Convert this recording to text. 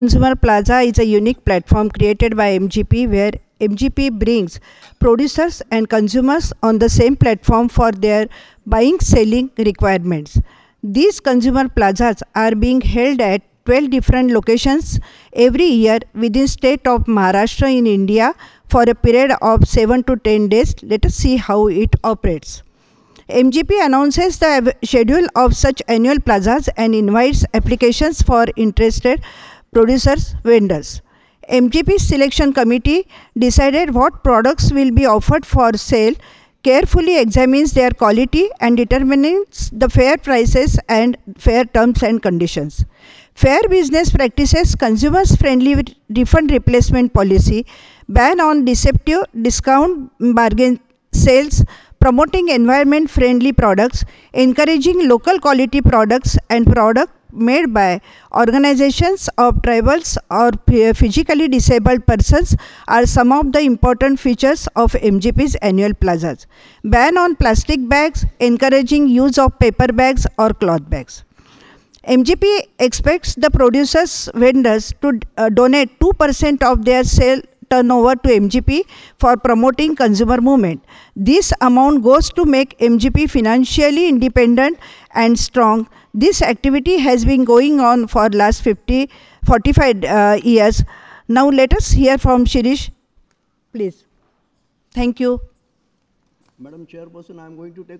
Consumer Plaza is a unique platform created by MGP where MGP brings producers and consumers on the same platform for their buying selling requirements. These consumer plazas are being held at 12 different locations every year within state of Maharashtra in India for a period of 7 to 10 days. Let us see how it operates. MGP announces the schedule of such annual plazas and invites applications for interested producers vendors. MGP's selection committee decided what products will be offered for sale, carefully examines their quality and determines the fair prices and fair terms and conditions. Fair business practices, consumers friendly refund replacement policy, ban on deceptive discount bargain sales, promoting environment friendly products, encouraging local quality products and products made by organizations of tribals or physically disabled persons are some of the important features of MGP's annual plazas. Ban on plastic bags, encouraging use of paper bags or cloth bags. MGP expects the producers vendors to donate 2% of their sale turnover to MGP for promoting consumer movement. This amount goes to make MGP financially independent and strong. This activity has been going on for last 45 years. Now let us hear from Shirish, please. Thank you. Madam Chairperson, I am going to take